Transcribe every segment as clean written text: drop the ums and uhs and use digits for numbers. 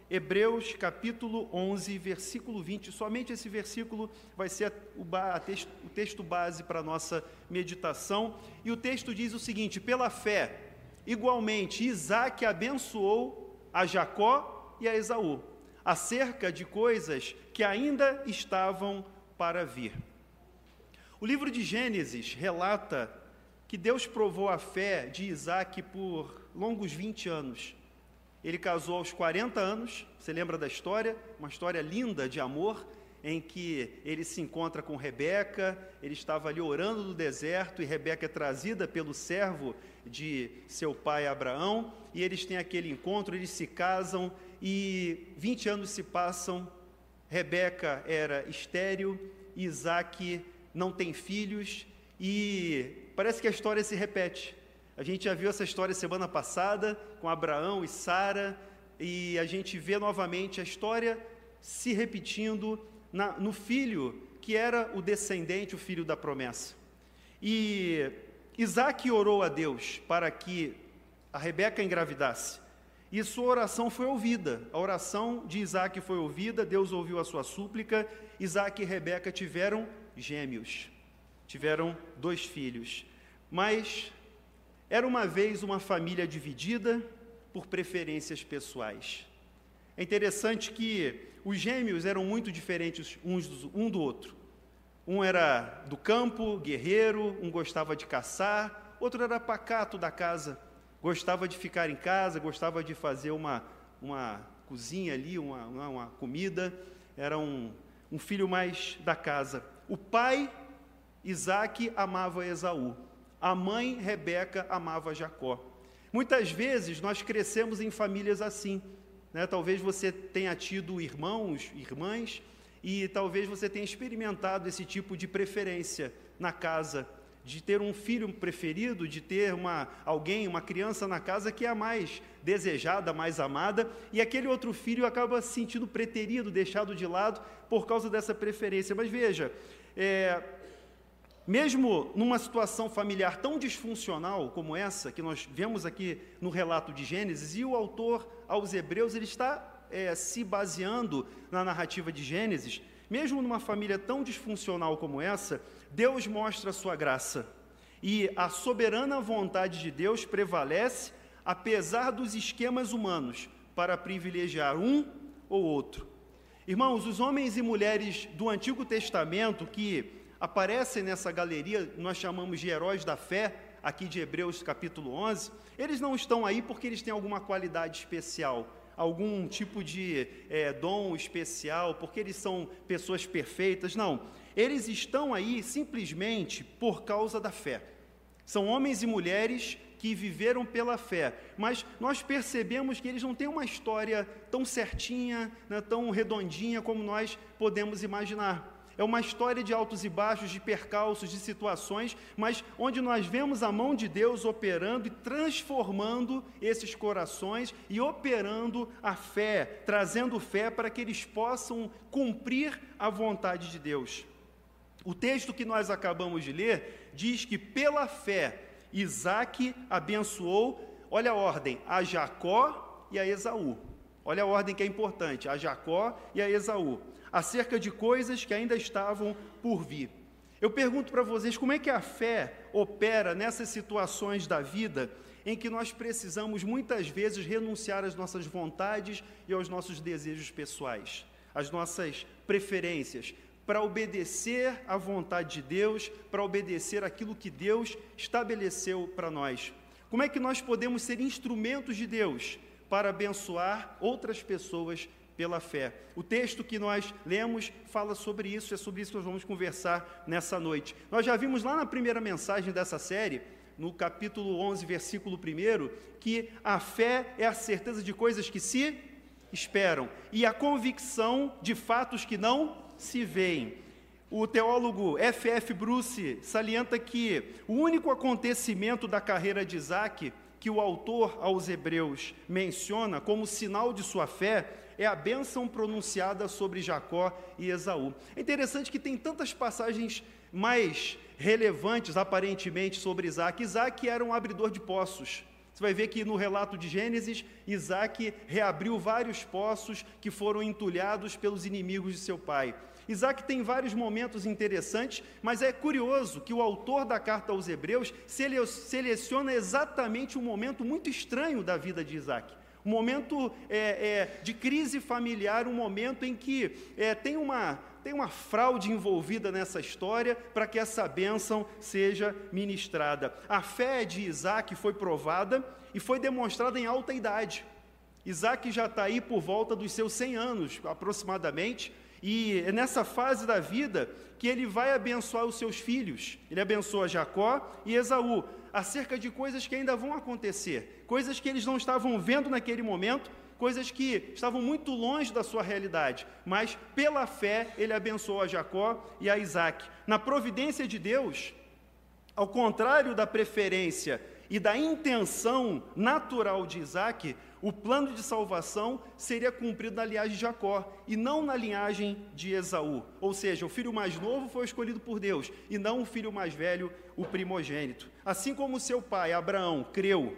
Hebreus capítulo 11, versículo 20. Somente esse versículo vai ser o texto base para a nossa meditação. E o texto diz o seguinte: pela fé, igualmente, Isaque abençoou a Jacó e a Esaú, acerca de coisas que ainda estavam para vir. O livro de Gênesis relata que Deus provou a fé de Isaque por longos 20 anos. Ele casou aos 40 anos, você lembra da história? Uma história linda de amor, em que ele se encontra com Rebeca, ele estava ali orando no deserto, e Rebeca é trazida pelo servo de seu pai Abraão, e eles têm aquele encontro, eles se casam, e 20 anos se passam, Rebeca era estéril, Isaque não tem filhos, e parece que a história se repete. A gente já viu essa história semana passada, com Abraão e Sara, e a gente vê novamente a história se repetindo no filho, que era o descendente, o filho da promessa. E Isaque orou a Deus para que a Rebeca engravidasse, e sua oração foi ouvida. A oração de Isaque foi ouvida, Deus ouviu a sua súplica. Isaque e Rebeca tiveram gêmeos, tiveram 2 filhos, mas era uma vez uma família dividida por preferências pessoais. É interessante que os gêmeos eram muito diferentes um do outro. Um era do campo, guerreiro, um gostava de caçar, outro era pacato da casa, gostava de ficar em casa, gostava de fazer uma cozinha ali, uma comida, era um filho mais da casa. O pai, Isaque, amava Esaú. A mãe, Rebeca, amava Jacó. Muitas vezes nós crescemos em famílias assim, né? Talvez você tenha tido irmãos, irmãs, e talvez você tenha experimentado esse tipo de preferência na casa, de ter um filho preferido, de ter uma criança na casa que é a mais desejada, a mais amada, e aquele outro filho acaba se sentindo preterido, deixado de lado por causa dessa preferência. Mas veja, mesmo numa situação familiar tão disfuncional como essa, que nós vemos aqui no relato de Gênesis, e o autor aos Hebreus, ele está se baseando na narrativa de Gênesis, mesmo numa família tão disfuncional como essa, Deus mostra a sua graça, e a soberana vontade de Deus prevalece, apesar dos esquemas humanos, para privilegiar um ou outro. Irmãos, os homens e mulheres do Antigo Testamento que aparecem nessa galeria, nós chamamos de heróis da fé, aqui de Hebreus capítulo 11, eles não estão aí porque eles têm alguma qualidade especial, algum tipo de dom especial, porque eles são pessoas perfeitas, não. Eles estão aí simplesmente por causa da fé. São homens e mulheres que viveram pela fé, mas nós percebemos que eles não têm uma história tão certinha, né, tão redondinha como nós podemos imaginar. É uma história de altos e baixos, de percalços, de situações, mas onde nós vemos a mão de Deus operando e transformando esses corações e operando a fé, trazendo fé para que eles possam cumprir a vontade de Deus. O texto que nós acabamos de ler diz que pela fé Isaque abençoou, olha a ordem, a Jacó e a Esaú. Olha a ordem que é importante, a Jacó e a Esaú, acerca de coisas que ainda estavam por vir. Eu pergunto para vocês, como é que a fé opera nessas situações da vida em que nós precisamos muitas vezes renunciar às nossas vontades e aos nossos desejos pessoais, às nossas preferências, para obedecer à vontade de Deus, para obedecer aquilo que Deus estabeleceu para nós? Como é que nós podemos ser instrumentos de Deus para abençoar outras pessoas pela fé? O texto que nós lemos fala sobre isso, é sobre isso que nós vamos conversar nessa noite. Nós já vimos lá na primeira mensagem dessa série, no capítulo 11, versículo 1, que a fé é a certeza de coisas que se esperam e a convicção de fatos que não se veem. O teólogo F.F. Bruce salienta que o único acontecimento da carreira de Isaque que o autor aos Hebreus menciona como sinal de sua fé é a bênção pronunciada sobre Jacó e Esaú. É interessante que tem tantas passagens mais relevantes, aparentemente, sobre Isaque. Isaque era um abridor de poços. Você vai ver que no relato de Gênesis, Isaac reabriu vários poços que foram entulhados pelos inimigos de seu pai. Isaac tem vários momentos interessantes, mas é curioso que o autor da carta aos Hebreus seleciona exatamente um momento muito estranho da vida de Isaac. Um momento de crise familiar, um momento em que tem uma fraude envolvida nessa história para que essa bênção seja ministrada. A fé de Isaac foi provada e foi demonstrada em alta idade. Isaac já está aí por volta dos seus 100 anos, aproximadamente, e é nessa fase da vida que ele vai abençoar os seus filhos. Ele abençoa Jacó e Esaú, acerca de coisas que ainda vão acontecer, coisas que eles não estavam vendo naquele momento, coisas que estavam muito longe da sua realidade, mas pela fé ele abençoou a Jacó e a Isaac. Na providência de Deus, ao contrário da preferência e da intenção natural de Isaac, o plano de salvação seria cumprido na linhagem de Jacó e não na linhagem de Esaú. Ou seja, o filho mais novo foi escolhido por Deus e não o filho mais velho, o primogênito. Assim como seu pai, Abraão, creu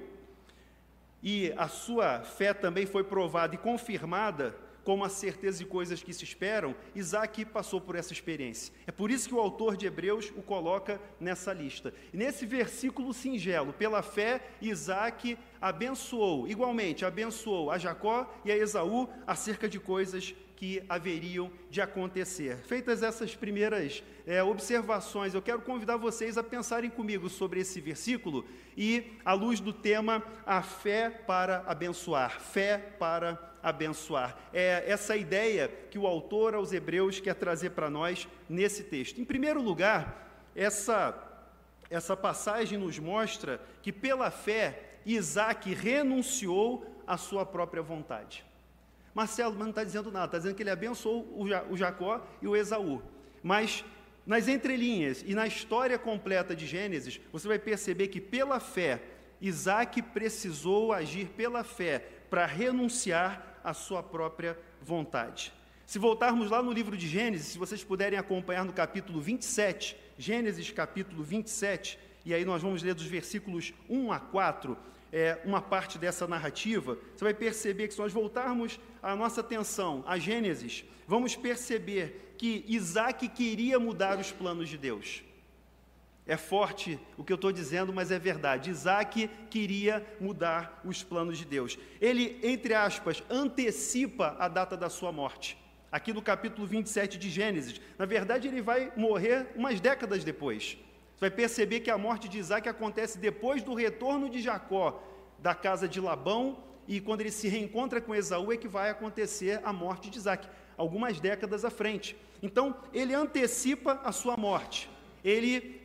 e a sua fé também foi provada e confirmada como a certeza de coisas que se esperam, Isaac passou por essa experiência. É por isso que o autor de Hebreus o coloca nessa lista. E nesse versículo singelo, pela fé, Isaac igualmente abençoou a Jacó e a Esaú acerca de coisas que haveriam de acontecer. Feitas essas primeiras observações, eu quero convidar vocês a pensarem comigo sobre esse versículo e, à luz do tema, a fé para abençoar. Fé para abençoar. É essa ideia que o autor aos Hebreus quer trazer para nós nesse texto. Em primeiro lugar, essa passagem nos mostra que, pela fé, Isaac renunciou à sua própria vontade. Marcelo, mas não está dizendo nada, está dizendo que ele abençoou o Jacó e o Esaú. Mas, nas entrelinhas e na história completa de Gênesis, você vai perceber que, pela fé, Isaac precisou agir pela fé para renunciar à sua própria vontade. Se voltarmos lá no livro de Gênesis, se vocês puderem acompanhar no capítulo 27, Gênesis capítulo 27, e aí nós vamos ler dos versículos 1 a 4, uma parte dessa narrativa, você vai perceber que se nós voltarmos a nossa atenção a Gênesis, vamos perceber que Isaac queria mudar os planos de Deus. É forte o que eu estou dizendo, mas é verdade. Isaac queria mudar os planos de Deus. Ele, entre aspas, antecipa a data da sua morte. Aqui no capítulo 27 de Gênesis. Na verdade, ele vai morrer umas décadas depois. Você vai perceber que a morte de Isaac acontece depois do retorno de Jacó da casa de Labão, e quando ele se reencontra com Esaú é que vai acontecer a morte de Isaac, algumas décadas à frente. Então, ele antecipa a sua morte. Ele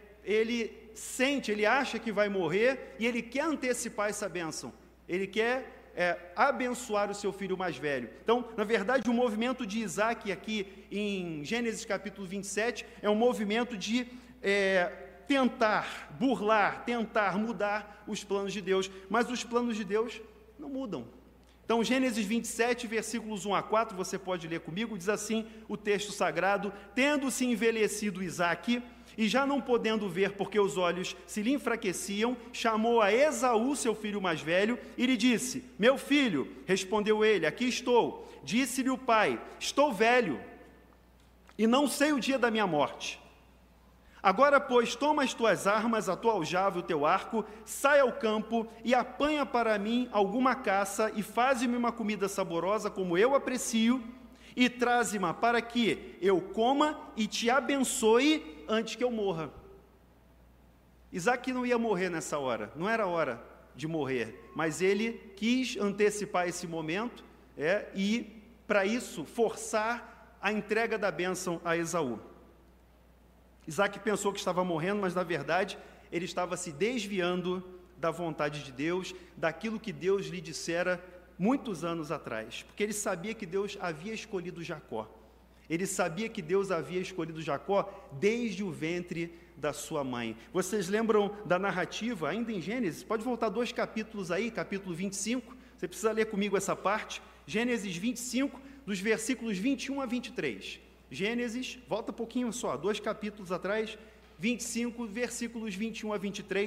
acha que vai morrer e ele quer antecipar essa bênção. Ele quer abençoar o seu filho mais velho. Então, na verdade, o movimento de Isaac aqui em Gênesis capítulo 27 é um movimento de tentar burlar, tentar mudar os planos de Deus, mas os planos de Deus não mudam. Então, Gênesis 27, versículos 1 a 4, você pode ler comigo, diz assim o texto sagrado: tendo-se envelhecido Isaque, e já não podendo ver porque os olhos se lhe enfraqueciam, chamou a Esaú, seu filho mais velho, e lhe disse: meu filho. Respondeu ele: aqui estou. Disse-lhe o pai: estou velho, e não sei o dia da minha morte. Agora, pois, toma as tuas armas, a tua aljava e o teu arco, sai ao campo e apanha para mim alguma caça e faze-me uma comida saborosa como eu aprecio, e traze-ma para que eu coma e te abençoe antes que eu morra. Isaac não ia morrer nessa hora, não era hora de morrer, mas ele quis antecipar esse momento e, para isso, forçar a entrega da bênção a Esaú. Isaac pensou que estava morrendo, mas, na verdade, ele estava se desviando da vontade de Deus, daquilo que Deus lhe dissera muitos anos atrás, porque ele sabia que Deus havia escolhido Jacó. Ele sabia que Deus havia escolhido Jacó desde o ventre da sua mãe. Vocês lembram da narrativa, ainda em Gênesis? Pode voltar 2 capítulos aí, capítulo 25, você precisa ler comigo essa parte, Gênesis 25, dos versículos 21 a 23. Gênesis, volta um pouquinho só, 2 capítulos atrás, 25, versículos 21 a 23,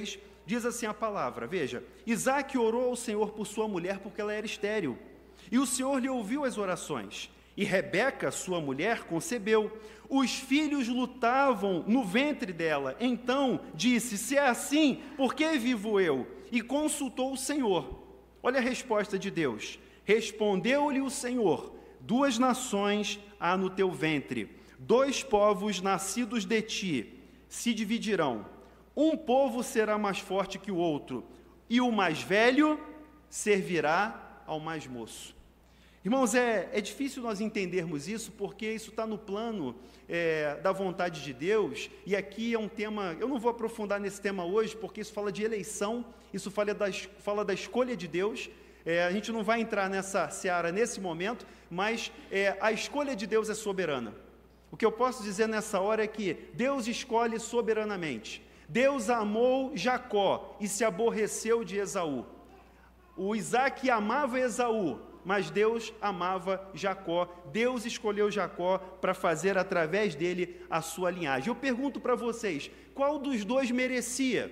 diz assim a palavra, veja, Isaque orou ao Senhor por sua mulher porque ela era estéril, e o Senhor lhe ouviu as orações, e Rebeca, sua mulher, concebeu. Os filhos lutavam no ventre dela, então disse, se é assim, por que vivo eu? E consultou o Senhor. Olha a resposta de Deus, respondeu-lhe o Senhor, 2 nações há no teu ventre, 2 povos nascidos de ti se dividirão, um povo será mais forte que o outro, e o mais velho servirá ao mais moço. Irmãos, é difícil nós entendermos isso, porque isso está no plano da vontade de Deus, e aqui é um tema, eu não vou aprofundar nesse tema hoje, porque isso fala de eleição, isso fala da escolha de Deus. A gente não vai entrar nessa seara nesse momento, mas a escolha de Deus é soberana. O que eu posso dizer nessa hora é que Deus escolhe soberanamente. Deus amou Jacó e se aborreceu de Esaú. O Isaque amava Esaú, mas Deus amava Jacó. Deus escolheu Jacó para fazer através dele a sua linhagem. Eu pergunto para vocês, qual dos dois merecia?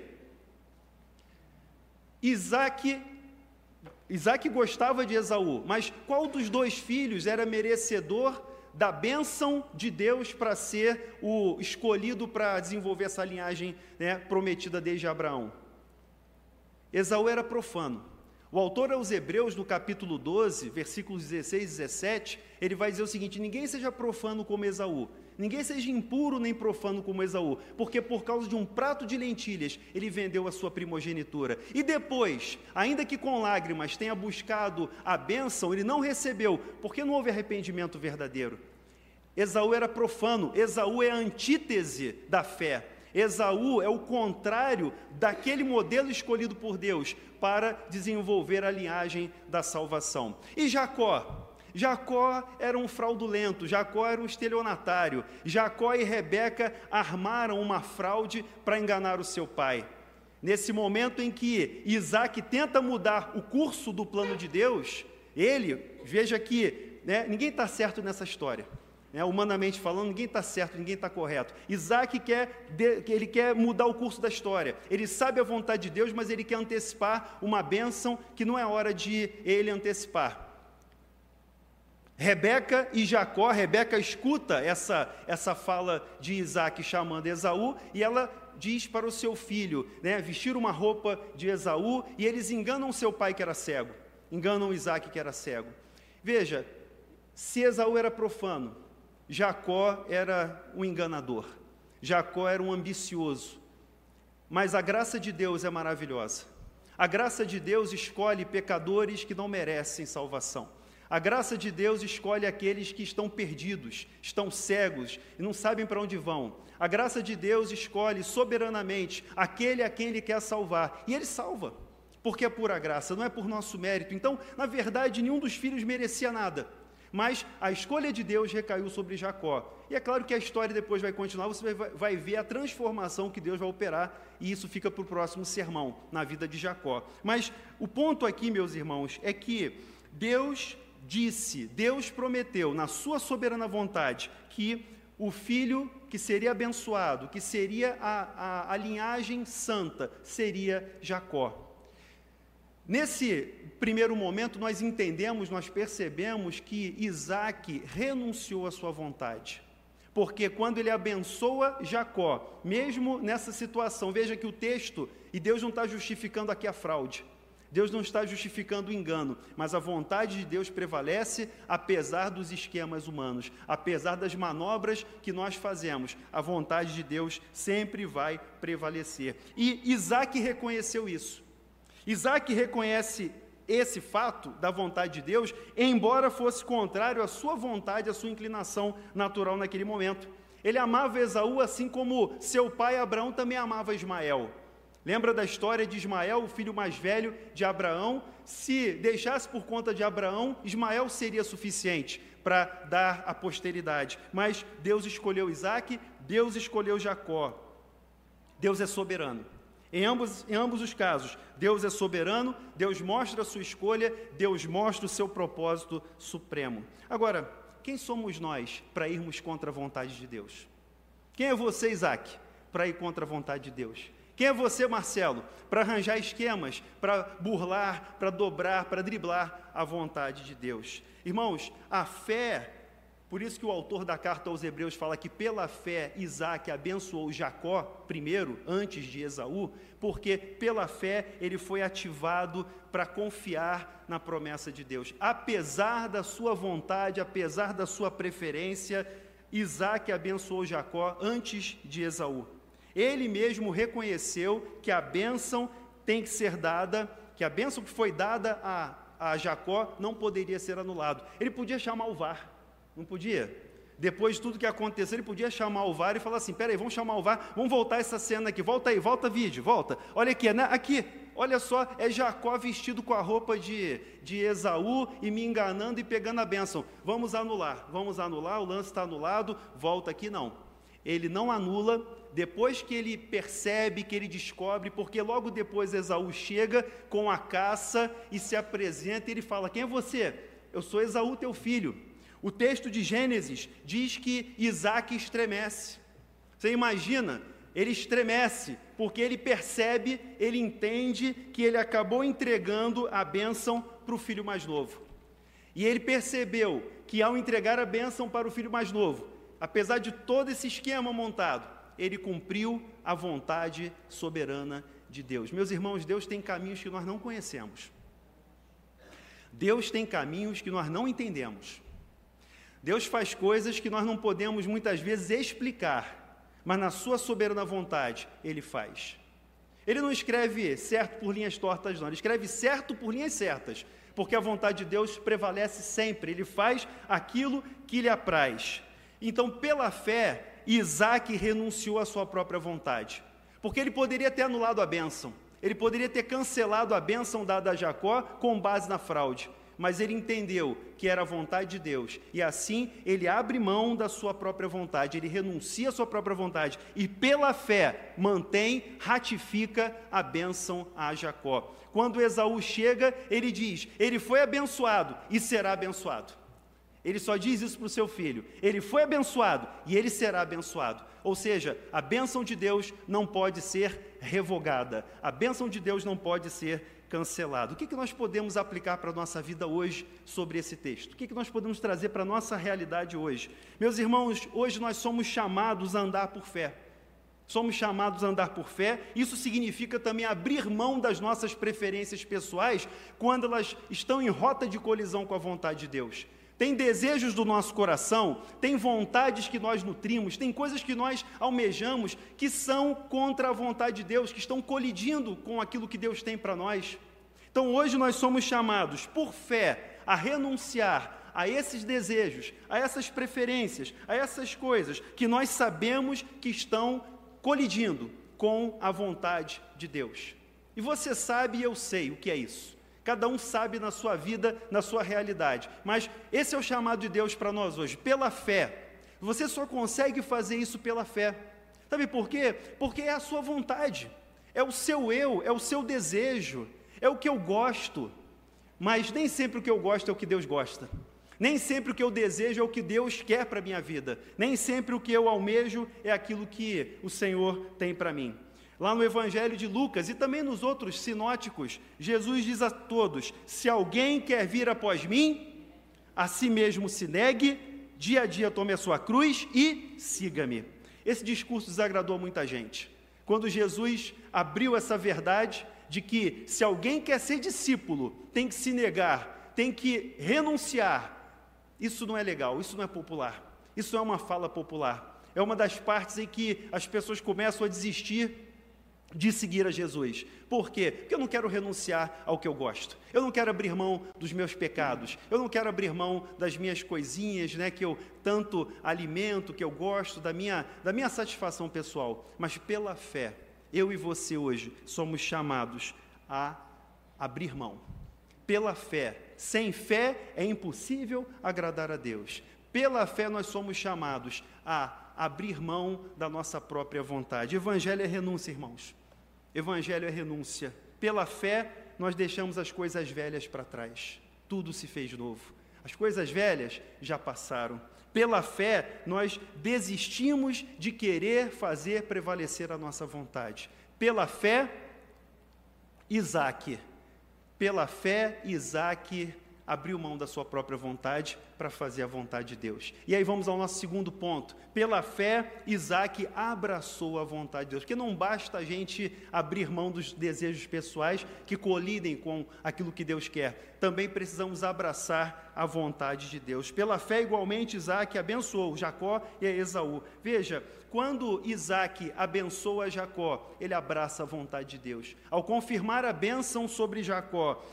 Isaque gostava de Esaú, mas qual dos 2 filhos era merecedor da bênção de Deus para ser o escolhido para desenvolver essa linhagem, né, prometida desde Abraão? Esaú era profano. O autor aos Hebreus, no capítulo 12, versículos 16 e 17, ele vai dizer o seguinte, ninguém seja profano como Esaú, ninguém seja impuro nem profano como Esaú, porque por causa de um prato de lentilhas, ele vendeu a sua primogenitura. E depois, ainda que com lágrimas tenha buscado a bênção, ele não recebeu, porque não houve arrependimento verdadeiro. Esaú era profano, Esaú é a antítese da fé. Esaú é o contrário daquele modelo escolhido por Deus para desenvolver a linhagem da salvação. E Jacó? Jacó era um fraudulento, Jacó era um estelionatário. Jacó e Rebeca armaram uma fraude para enganar o seu pai. Nesse momento em que Isaque tenta mudar o curso do plano de Deus, veja que ninguém está certo nessa história. Humanamente falando, ninguém está certo, ninguém está correto. Isaque ele quer mudar o curso da história. Ele sabe a vontade de Deus, mas ele quer antecipar uma bênção que não é hora de ele antecipar. Rebeca e Jacó, Rebeca escuta essa fala de Isaque chamando Esaú, e ela diz para o seu filho, vestir uma roupa de Esaú, e eles enganam seu pai que era cego, enganam Isaque que era cego. Veja, se Esaú era profano, Jacó era um enganador, Jacó era um ambicioso, mas a graça de Deus é maravilhosa. A graça de Deus escolhe pecadores que não merecem salvação. A graça de Deus escolhe aqueles que estão perdidos, estão cegos e não sabem para onde vão. A graça de Deus escolhe soberanamente aquele a quem Ele quer salvar, e Ele salva, porque é pura graça, não é por nosso mérito. Então, na verdade, nenhum dos filhos merecia nada. Mas a escolha de Deus recaiu sobre Jacó. E é claro que a história depois vai continuar, você vai ver a transformação que Deus vai operar, e isso fica para o próximo sermão, na vida de Jacó. Mas o ponto aqui, meus irmãos, é que Deus prometeu, na sua soberana vontade, que o filho que seria abençoado, que seria a linhagem santa, seria Jacó. Nesse primeiro momento, nós percebemos que Isaque renunciou à sua vontade, porque quando ele abençoa Jacó, mesmo nessa situação, veja que o texto, e Deus não está justificando aqui a fraude, Deus não está justificando o engano, mas a vontade de Deus prevalece apesar dos esquemas humanos, apesar das manobras que nós fazemos, a vontade de Deus sempre vai prevalecer. E Isaque reconheceu isso. Isaque reconhece esse fato da vontade de Deus, embora fosse contrário à sua vontade, à sua inclinação natural naquele momento. Ele amava Esaú assim como seu pai Abraão também amava Ismael. Lembra da história de Ismael, o filho mais velho de Abraão? Se deixasse por conta de Abraão, Ismael seria suficiente para dar a posteridade. Mas Deus escolheu Isaque, Deus escolheu Jacó. Deus é soberano. Em ambos os casos, Deus é soberano, Deus mostra a sua escolha, Deus mostra o seu propósito supremo. Agora, quem somos nós para irmos contra a vontade de Deus? Quem é você, Isaque, para ir contra a vontade de Deus? Quem é você, Marcelo, para arranjar esquemas, para burlar, para dobrar, para driblar a vontade de Deus? Irmãos, a fé, por isso que o autor da carta aos Hebreus fala que pela fé Isaac abençoou Jacó primeiro, antes de Esaú, porque pela fé ele foi ativado para confiar na promessa de Deus. Apesar da sua vontade, apesar da sua preferência, Isaac abençoou Jacó antes de Esaú. Ele mesmo reconheceu que a bênção tem que ser dada, que a bênção que foi dada a Jacó não poderia ser anulado. Ele podia chamar o VAR, não podia? Depois de tudo que aconteceu, ele podia chamar o VAR e falar assim, peraí, vamos chamar o VAR, vamos voltar essa cena aqui, volta aí, volta vídeo, volta. Olha aqui, né? Aqui, olha só, é Jacó vestido com a roupa de Esaú e me enganando e pegando a bênção. Vamos anular, o lance está anulado, volta aqui, não. Ele não anula, depois que ele percebe, que ele descobre, porque logo depois Esaú chega com a caça e se apresenta e ele fala, quem é você? Eu sou Esaú, teu filho. O texto de Gênesis diz que Isaac estremece. Você imagina? Ele estremece, porque ele percebe, ele entende que ele acabou entregando a bênção para o filho mais novo. E ele percebeu que ao entregar a bênção para o filho mais novo, apesar de todo esse esquema montado, ele cumpriu a vontade soberana de Deus. Meus irmãos, Deus tem caminhos que nós não conhecemos. Deus tem caminhos que nós não entendemos. Deus faz coisas que nós não podemos muitas vezes explicar, mas na sua soberana vontade, Ele faz. Ele não escreve certo por linhas tortas, não. Ele escreve certo por linhas certas, porque a vontade de Deus prevalece sempre. Ele faz aquilo que lhe apraz. Então, pela fé, Isaac renunciou à sua própria vontade, porque ele poderia ter anulado a bênção, ele poderia ter cancelado a bênção dada a Jacó com base na fraude, mas ele entendeu que era a vontade de Deus, e assim ele abre mão da sua própria vontade, ele renuncia à sua própria vontade, e pela fé mantém, ratifica a bênção a Jacó. Quando Esaú chega, ele diz, ele foi abençoado e será abençoado. Ele só diz isso para o seu filho, ele foi abençoado e ele será abençoado. Ou seja, a bênção de Deus não pode ser revogada, a bênção de Deus não pode ser cancelada. O que nós podemos aplicar para a nossa vida hoje sobre esse texto? O que nós podemos trazer para a nossa realidade hoje? Meus irmãos, hoje nós somos chamados a andar por fé. Somos chamados a andar por fé, isso significa também abrir mão das nossas preferências pessoais quando elas estão em rota de colisão com a vontade de Deus. Tem desejos do nosso coração, tem vontades que nós nutrimos, tem coisas que nós almejamos que são contra a vontade de Deus, que estão colidindo com aquilo que Deus tem para nós. Então hoje nós somos chamados, por fé, a renunciar a esses desejos, a essas preferências, a essas coisas que nós sabemos que estão colidindo com a vontade de Deus. E você sabe e eu sei o que é isso. Cada um sabe na sua vida, na sua realidade. Mas esse é o chamado de Deus para nós hoje, pela fé. Você só consegue fazer isso pela fé. Sabe por quê? Porque é a sua vontade, é o seu eu, é o seu desejo, é o que eu gosto. Mas nem sempre o que eu gosto é o que Deus gosta. Nem sempre o que eu desejo é o que Deus quer para a minha vida. Nem sempre o que eu almejo é aquilo que o Senhor tem para mim. Lá no Evangelho de Lucas e também nos outros sinóticos, Jesus diz a todos, se alguém quer vir após mim, a si mesmo se negue, dia a dia tome a sua cruz e siga-me. Esse discurso desagradou muita gente. Quando Jesus abriu essa verdade de que se alguém quer ser discípulo, tem que se negar, tem que renunciar, isso não é legal, isso não é popular, isso é uma fala popular. É uma das partes em que as pessoas começam a desistir de seguir a Jesus. Por quê? Porque eu não quero renunciar ao que eu gosto. Eu não quero abrir mão dos meus pecados. Eu não quero abrir mão das minhas coisinhas, né, que eu tanto alimento, que eu gosto, da minha satisfação pessoal. Mas pela fé, eu e você hoje somos chamados a abrir mão. Pela fé. Sem fé é impossível agradar a Deus. Pela fé nós somos chamados a abrir mão da nossa própria vontade. Evangelho é renúncia, irmãos. Evangelho é renúncia. Pela fé, nós deixamos as coisas velhas para trás. Tudo se fez novo. As coisas velhas já passaram. Pela fé, nós desistimos de querer fazer prevalecer a nossa vontade. Pela fé, Isaque abriu mão da sua própria vontade para fazer a vontade de Deus. E aí vamos ao nosso segundo ponto. Pela fé, Isaque abraçou a vontade de Deus. Porque não basta a gente abrir mão dos desejos pessoais que colidem com aquilo que Deus quer. Também precisamos abraçar a vontade de Deus. Pela fé, igualmente, Isaque abençoou Jacó e a Esaú. Veja, quando Isaque abençoa Jacó, ele abraça a vontade de Deus. Ao confirmar a bênção sobre Jacó,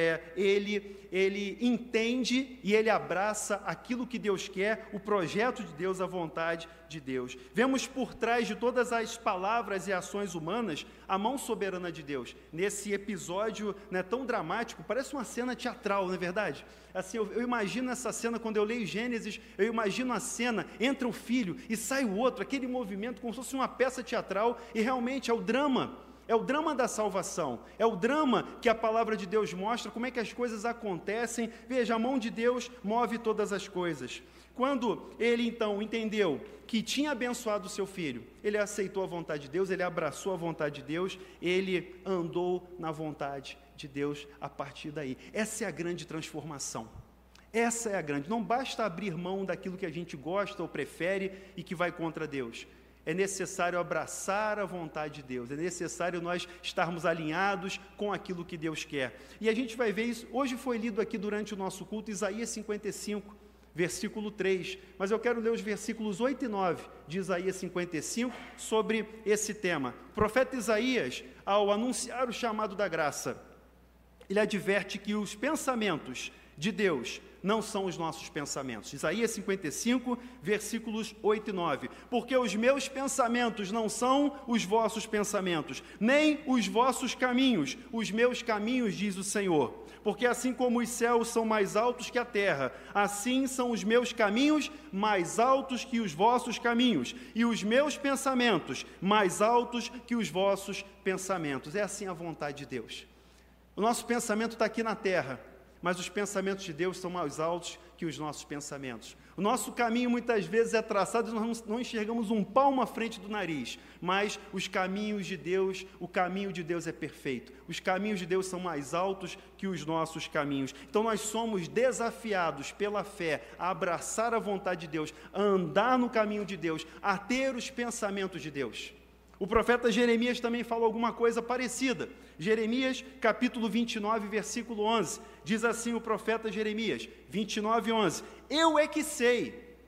ele entende e ele abraça aquilo que Deus quer, o projeto de Deus, a vontade de Deus. Vemos por trás de todas as palavras e ações humanas a mão soberana de Deus. Nesse episódio, né, tão dramático, parece uma cena teatral, não é verdade? Assim, eu imagino essa cena, quando eu leio Gênesis, eu imagino a cena, entra um filho e sai o outro, aquele movimento como se fosse uma peça teatral, e realmente é o drama da salvação, é o drama que a palavra de Deus mostra, como é que as coisas acontecem. Veja, a mão de Deus move todas as coisas. Quando ele, então, entendeu que tinha abençoado o seu filho, ele aceitou a vontade de Deus, ele abraçou a vontade de Deus, ele andou na vontade de Deus a partir daí. Essa é a grande transformação. Essa é a grande. Não basta abrir mão daquilo que a gente gosta ou prefere e que vai contra Deus. É necessário abraçar a vontade de Deus, é necessário nós estarmos alinhados com aquilo que Deus quer. E a gente vai ver isso, hoje foi lido aqui durante o nosso culto, Isaías 55, versículo 3, mas eu quero ler os versículos 8 e 9 de Isaías 55 sobre esse tema. O profeta Isaías, ao anunciar o chamado da graça, ele adverte que os pensamentos de Deus não são os nossos pensamentos. Isaías 55, versículos 8 e 9. Porque os meus pensamentos não são os vossos pensamentos, nem os vossos caminhos, os meus caminhos, diz o Senhor. Porque assim como os céus são mais altos que a terra, assim são os meus caminhos mais altos que os vossos caminhos, e os meus pensamentos mais altos que os vossos pensamentos. É assim a vontade de Deus. O nosso pensamento está aqui na terra, mas os pensamentos de Deus são mais altos que os nossos pensamentos. O nosso caminho muitas vezes é traçado e nós não enxergamos um palmo à frente do nariz, mas os caminhos de Deus, o caminho de Deus é perfeito. Os caminhos de Deus são mais altos que os nossos caminhos. Então nós somos desafiados pela fé a abraçar a vontade de Deus, a andar no caminho de Deus, a ter os pensamentos de Deus. O profeta Jeremias também falou alguma coisa parecida. Jeremias, capítulo 29, versículo 11. Diz assim o profeta Jeremias, 29, 11. Eu é que sei.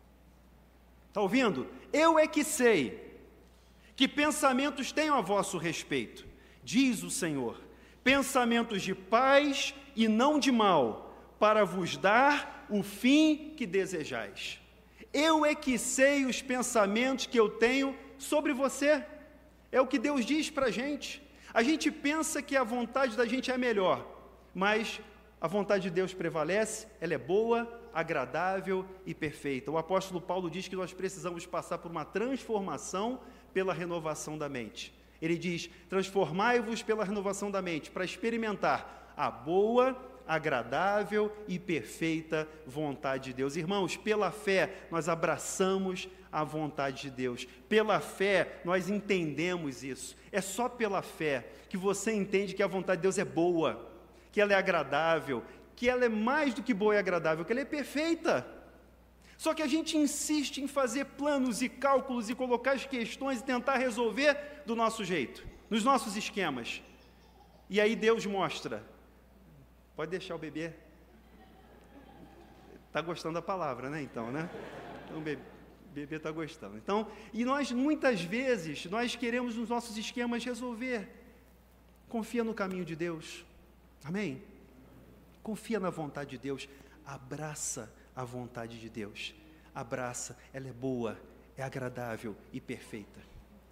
Está ouvindo? Eu é que sei que pensamentos tenho a vosso respeito, diz o Senhor. Pensamentos de paz e não de mal, para vos dar o fim que desejais. Eu é que sei os pensamentos que eu tenho sobre você. É o que Deus diz para a gente. A gente pensa que a vontade da gente é melhor, mas a vontade de Deus prevalece, ela é boa, agradável e perfeita. O apóstolo Paulo diz que nós precisamos passar por uma transformação pela renovação da mente. Ele diz, transformai-vos pela renovação da mente, para experimentar a boa, agradável e perfeita vontade de Deus. Irmãos, pela fé nós abraçamos a vontade de Deus. Pela fé nós entendemos isso. É só pela fé que você entende que a vontade de Deus é boa, que ela é agradável, que ela é mais do que boa e agradável, que ela é perfeita. Só que a gente insiste em fazer planos e cálculos e colocar as questões e tentar resolver do nosso jeito, nos nossos esquemas. E aí Deus mostra. Pode deixar o bebê. Está gostando da palavra, né? Então, né? Então, o bebê está gostando. Então, e nós, muitas vezes, nós queremos nos nossos esquemas resolver. Confia no caminho de Deus. Amém? Confia na vontade de Deus. Abraça a vontade de Deus. Abraça. Ela é boa, é agradável e perfeita.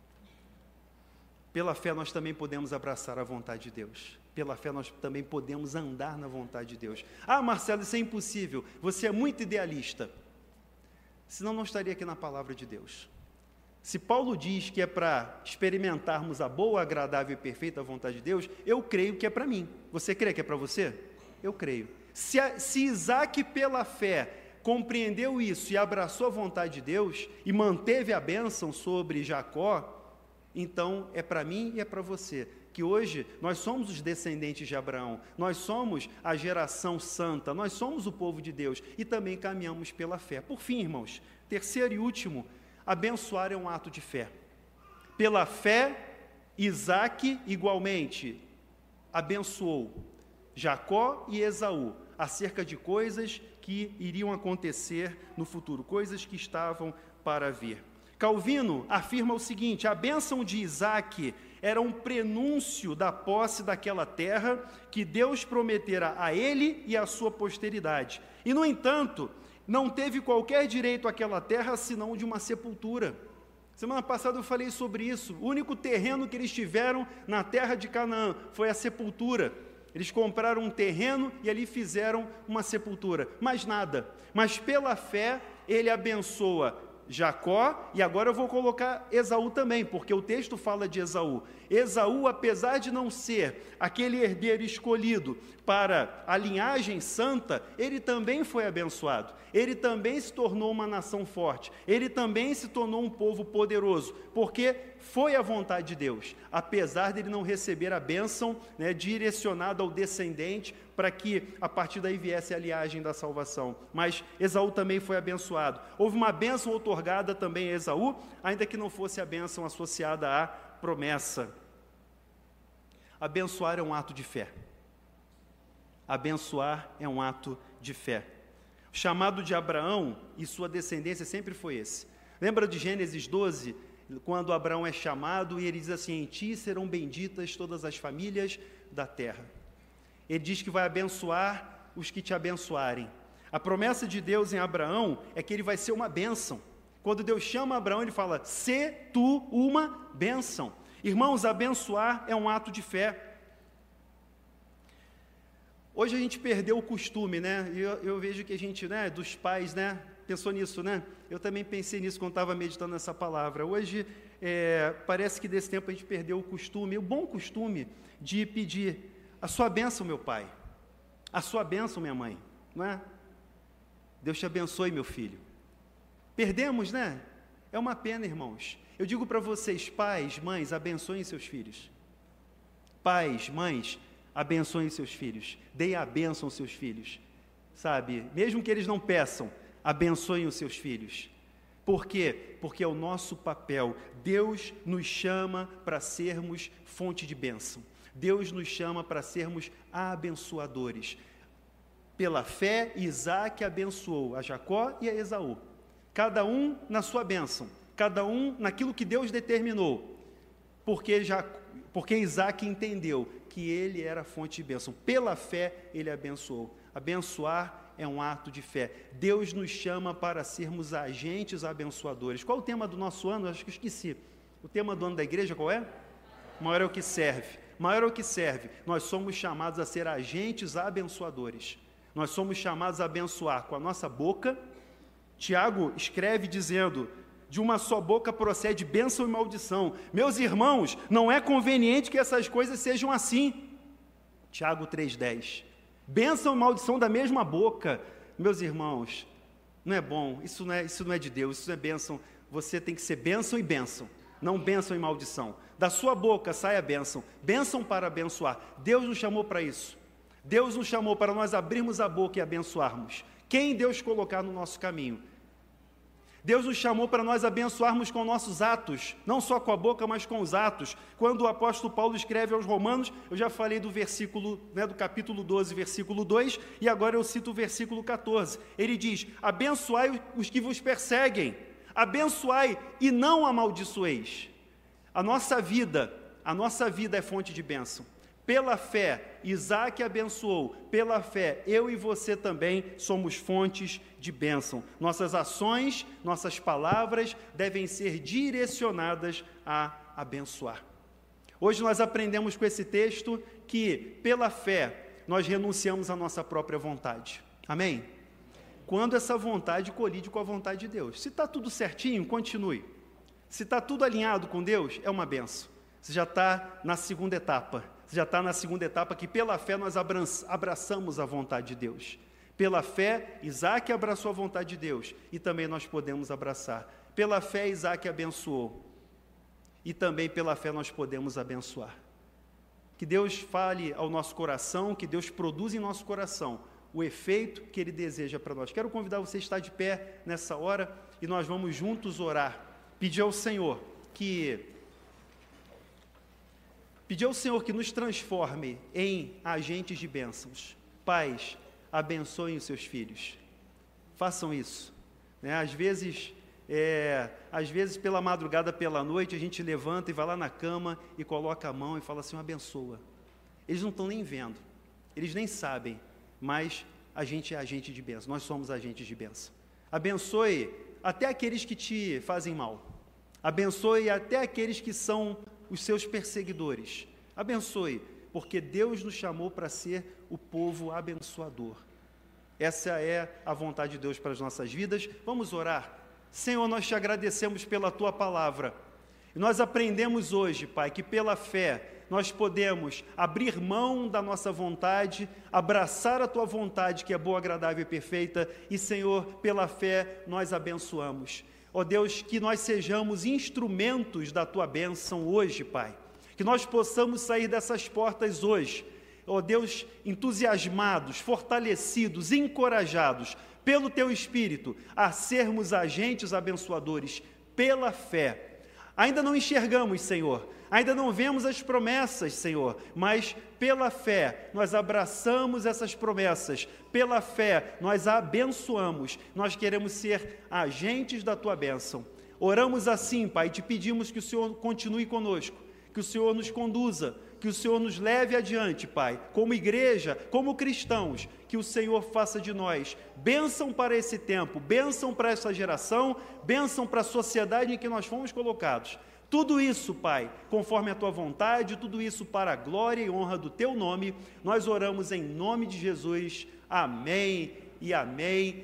Pela fé, nós também podemos abraçar a vontade de Deus. Pela fé nós também podemos andar na vontade de Deus. Ah, Marcelo, isso é impossível. Você é muito idealista. Senão não estaria aqui na palavra de Deus. Se Paulo diz que é para experimentarmos a boa, agradável e perfeita vontade de Deus, eu creio que é para mim. Você crê que é para você? Eu creio. Se Isaque, pela fé, compreendeu isso e abraçou a vontade de Deus e manteve a bênção sobre Jacó, Então, é para mim e é para você, que hoje nós somos os descendentes de Abraão, nós somos a geração santa, nós somos o povo de Deus e também caminhamos pela fé. Por fim, irmãos, terceiro e último, abençoar é um ato de fé. Pela fé, Isaque igualmente abençoou Jacó e Esaú acerca de coisas que iriam acontecer no futuro, coisas que estavam para vir. Calvino afirma o seguinte: a bênção de Isaque era um prenúncio da posse daquela terra que Deus prometera a ele e à sua posteridade. E, no entanto, não teve qualquer direito àquela terra senão de uma sepultura. Semana passada eu falei sobre isso. O único terreno que eles tiveram na terra de Canaã foi a sepultura. Eles compraram um terreno e ali fizeram uma sepultura. Mais nada. Mas pela fé, ele abençoa Jacó, e agora eu vou colocar Esaú também, porque o texto fala de Esaú. Esaú, apesar de não ser aquele herdeiro escolhido para a linhagem santa, ele também foi abençoado. Ele também se tornou uma nação forte. Ele também se tornou um povo poderoso, porque foi a vontade de Deus, apesar de ele não receber a bênção, direcionada ao descendente, para que a partir daí viesse a linhagem da salvação. Mas Esaú também foi abençoado. Houve uma bênção outorgada também a Esaú, ainda que não fosse a bênção associada à promessa. Abençoar é um ato de fé. Abençoar é um ato de fé. O chamado de Abraão e sua descendência sempre foi esse. Lembra de Gênesis 12, quando Abraão é chamado e ele diz assim: em ti serão benditas todas as famílias da terra. Ele diz que vai abençoar os que te abençoarem. A promessa de Deus em Abraão é que ele vai ser uma bênção. Quando Deus chama Abraão, ele fala: sê tu uma bênção. Irmãos, abençoar é um ato de fé. Hoje a gente perdeu o costume, eu vejo que a gente, dos pais, pensou nisso, Eu também pensei nisso quando estava meditando nessa palavra. Hoje, parece que desse tempo a gente perdeu o costume, o bom costume de pedir: a sua bênção, meu pai, a sua bênção, minha mãe, não é? Deus te abençoe, meu filho. Perdemos, É uma pena, irmãos. Eu digo para vocês, pais, mães, abençoem seus filhos. Pais, mães, abençoem seus filhos. Deem a bênção aos seus filhos. Sabe? Mesmo que eles não peçam, abençoem os seus filhos. Por quê? Porque é o nosso papel. Deus nos chama para sermos fonte de bênção. Deus nos chama para sermos abençoadores. Pela fé, Isaque abençoou a Jacó e a Esaú. Cada um na sua bênção, cada um naquilo que Deus determinou. Porque Isaque entendeu que ele era fonte de bênção. Pela fé, ele abençoou. Abençoar é um ato de fé. Deus nos chama para sermos agentes abençoadores. Qual é o tema do nosso ano? Acho que eu esqueci. O tema do ano da igreja qual é? Maior é o que serve. Maior é o que serve. Nós somos chamados a ser agentes abençoadores. Nós somos chamados a abençoar com a nossa boca. Tiago escreve dizendo: de uma só boca procede bênção e maldição. Meus irmãos, não é conveniente que essas coisas sejam assim. Tiago 3,10. Bênção e maldição da mesma boca. Meus irmãos, não é bom, isso não é de Deus, isso não é bênção. Você tem que ser bênção e bênção, não bênção e maldição. Da sua boca sai a bênção, bênção para abençoar. Deus nos chamou para isso. Deus nos chamou para nós abrirmos a boca e abençoarmos quem Deus colocar no nosso caminho. Deus nos chamou para nós abençoarmos com nossos atos, não só com a boca, mas com os atos. Quando o apóstolo Paulo escreve aos Romanos, eu já falei do versículo, do capítulo 12, versículo 2, e agora eu cito o versículo 14. Ele diz: abençoai os que vos perseguem, abençoai e não amaldiçoeis. A nossa vida é fonte de bênção. Pela fé, Isaque abençoou. Pela fé, eu e você também somos fontes de bênção. Nossas ações, nossas palavras devem ser direcionadas a abençoar. Hoje nós aprendemos com esse texto que, pela fé, nós renunciamos à nossa própria vontade. Amém? Quando essa vontade colide com a vontade de Deus. Se está tudo certinho, continue. Se está tudo alinhado com Deus, é uma benção. Você já está na segunda etapa. Você já está na segunda etapa que pela fé nós abraçamos a vontade de Deus. Pela fé, Isaque abraçou a vontade de Deus e também nós podemos abraçar. Pela fé, Isaque abençoou. e também pela fé nós podemos abençoar. Que Deus fale ao nosso coração, que Deus produza em nosso coração o efeito que Ele deseja para nós. Quero convidar você a estar de pé nessa hora e nós vamos juntos orar. Pedir ao Senhor que nos transforme em agentes de bênçãos. Pais, abençoem os seus filhos. Façam isso. Às vezes pela madrugada, pela noite, a gente levanta e vai lá na cama e coloca a mão e fala assim, abençoa. Eles não estão nem vendo, eles nem sabem, mas a gente é agente de bênção, nós somos agentes de bênção. Abençoe até aqueles que te fazem mal. Abençoe até aqueles que são os seus perseguidores. Abençoe, porque Deus nos chamou para ser o povo abençoador. Essa é a vontade de Deus para as nossas vidas. Vamos orar. Senhor, nós te agradecemos pela Tua palavra. E nós aprendemos hoje, Pai, que pela fé nós podemos abrir mão da nossa vontade, abraçar a Tua vontade, que é boa, agradável e perfeita, e, Senhor, pela fé nós abençoamos. Ó Deus, que nós sejamos instrumentos da Tua bênção hoje, Pai. Que nós possamos sair dessas portas hoje, ó Deus, entusiasmados, fortalecidos, encorajados pelo Teu Espírito, a sermos agentes abençoadores pela fé. Ainda não enxergamos, Senhor, ainda não vemos as promessas, Senhor, mas pela fé nós abraçamos essas promessas, pela fé nós a abençoamos, nós queremos ser agentes da Tua bênção. Oramos assim, Pai, e te pedimos que o Senhor continue conosco, que o Senhor nos conduza, que o Senhor nos leve adiante, Pai, como igreja, como cristãos, que o Senhor faça de nós bênção para esse tempo, bênção para essa geração, bênção para a sociedade em que nós fomos colocados. Tudo isso, Pai, conforme a Tua vontade, tudo isso para a glória e honra do Teu nome, nós oramos em nome de Jesus. Amém e amém.